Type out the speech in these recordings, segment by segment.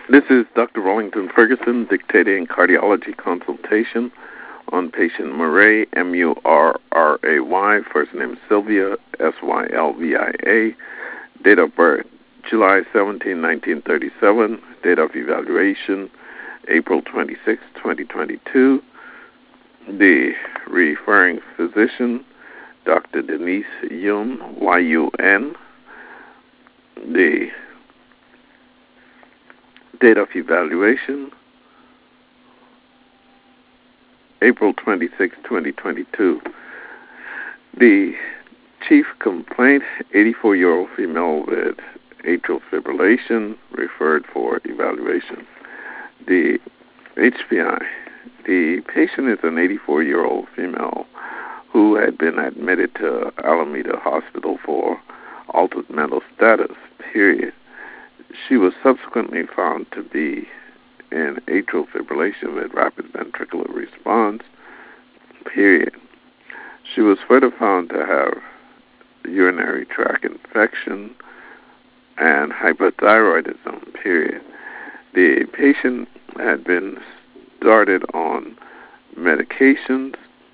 This is Dr. Rollington Ferguson dictating cardiology consultation on patient Murray, Murray, first name Sylvia, Sylvia, date of birth July 17, 1937, date of evaluation April 26, 2022. The referring physician, Dr. Denise Yun, Y-U-N. The date of evaluation April 26, 2022. The chief complaint, 84-year-old female with atrial fibrillation, referred for evaluation. The HPI. The patient is an 84-year-old female who had been admitted to Alameda Hospital for altered mental status, period. She was subsequently found to be in atrial fibrillation with rapid ventricular response, period. She was further found to have urinary tract infection and hypothyroidism, period. The patient had been started on medications,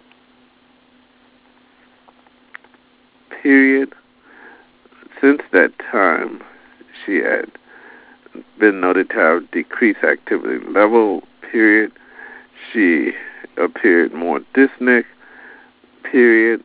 period. Since that time, she had been noted to have decreased activity level, period. She appeared more dyspneic, period.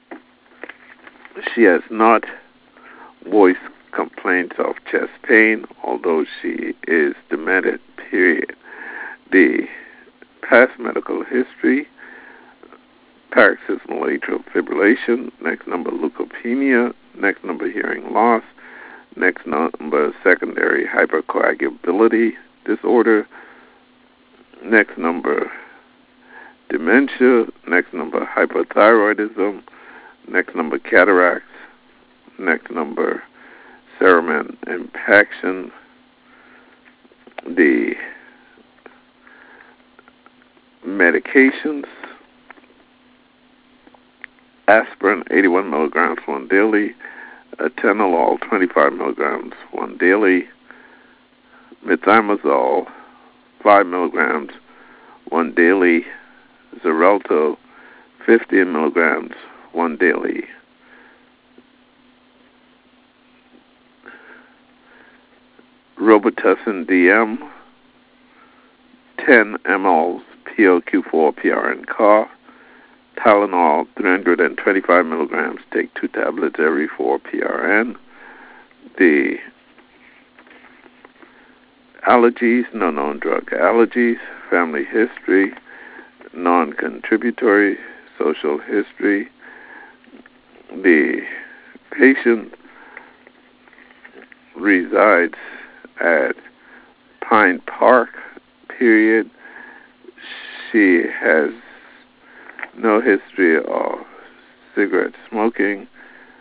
She has not voiced complaints of chest pain, although she is demented, period. The past medical history, paroxysmal atrial fibrillation, next number leukopenia, next number hearing loss, next number secondary hypercoagulability disorder, next number dementia, next number hypothyroidism, next number cataracts, next number cerumen impaction. The medications, aspirin 81 milligrams one daily, atenolol 25 milligrams one daily, methimazole 5 milligrams one daily, Xarelto 15 milligrams one daily. Robitussin DM 10 mL POQ4 PRN cough, Tylenol 325 milligrams, take 2 tablets every 4 PRN. The allergies, no known drug allergies, family history, non-contributory, social history. The patient resides at Pine Park, period. She has no history of cigarette smoking,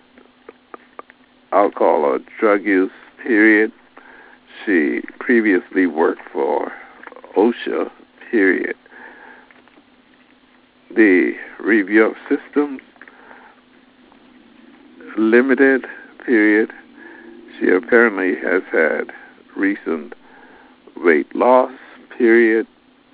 alcohol or drug use, period. She previously worked for OSHA, period. The review of systems, limited, period. She apparently has had recent weight loss, period.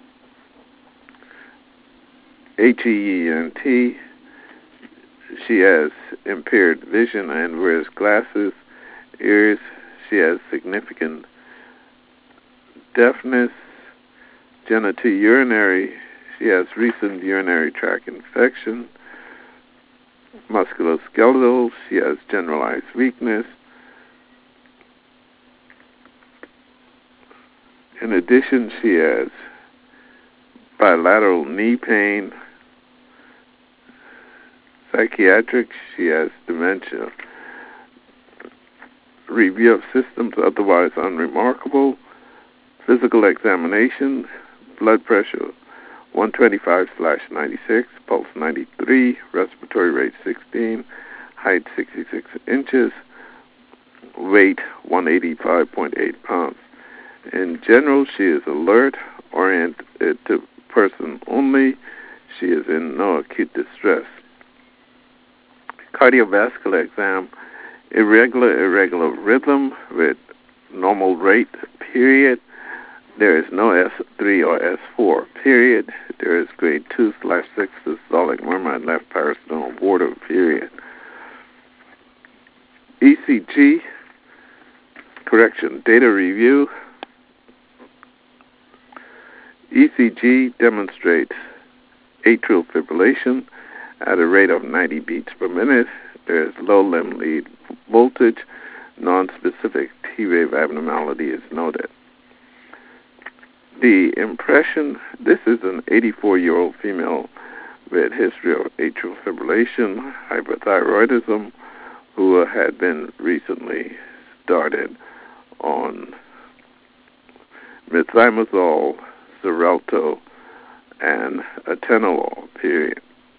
HEENT, she has impaired vision and wears glasses, ears. She has significant deafness, genitourinary. She has recent urinary tract infection, musculoskeletal. She has generalized weakness. In addition, she has bilateral knee pain. Psychiatric, she has dementia. Review of systems otherwise unremarkable. Physical examination, blood pressure 125/96, pulse 93, respiratory rate 16, height 66 inches, weight 185.8 pounds. In general, she is alert, oriented to person only. She is in no acute distress. Cardiovascular exam, irregular rhythm with normal rate, period. There is no S3 or S4, period. There is grade 2/6 systolic murmur and left parasternal border, period. ECG, data review. ECG demonstrates atrial fibrillation at a rate of 90 beats per minute. There is low limb lead voltage. Non-specific T-wave abnormality is noted. The impression, this is an 84-year-old female with history of atrial fibrillation, hyperthyroidism, who had been recently started on methimazole, Xarelto, and atenolol, period.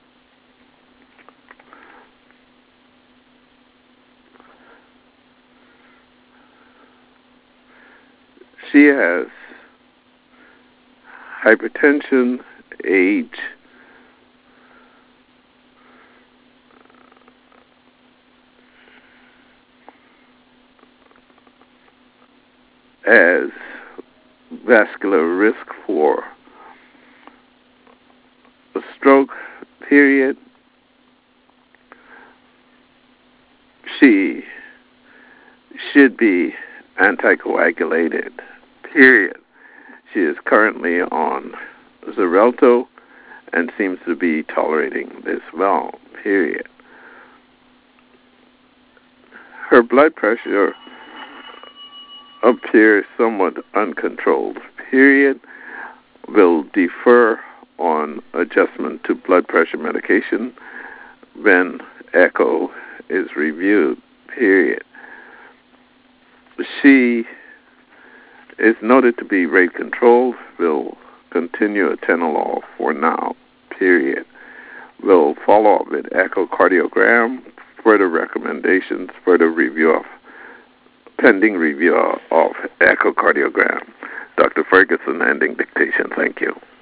She has hypertension, age, as vascular risk for a stroke, period. She should be anticoagulated, period. She is currently on Xarelto and seems to be tolerating this well, period. Her blood pressure appears somewhat uncontrolled, period. Will defer on adjustment to blood pressure medication when echo is reviewed, period. She is noted to be rate controlled, will continue atenolol for now, period. Will follow up with echocardiogram, further recommendations, pending review of echocardiogram. Dr. Ferguson, ending dictation. Thank you.